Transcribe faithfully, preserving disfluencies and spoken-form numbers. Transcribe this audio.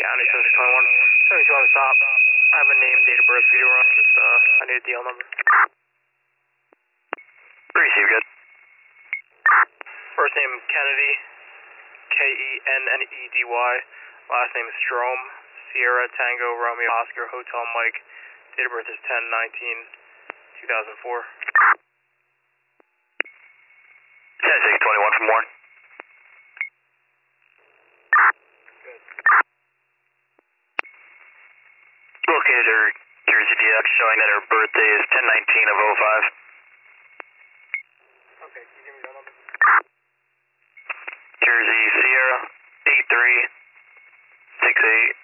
County, seven six twenty-one. seven two on the stop. I have a name, date of birth for you to run. Just, uh, I need a D L number. Receive, good. First name, Kennedy. K E N N E D Y. Last name is Strom. Sierra, Tango, Romeo, Oscar, Hotel, Mike. Date of birth is ten nineteen two thousand four. ten six twenty-one from Warren. Located her Jersey D X showing that her birthday is ten nineteen of oh five. Okay, can you give me that number? Jersey Sierra eight three six eight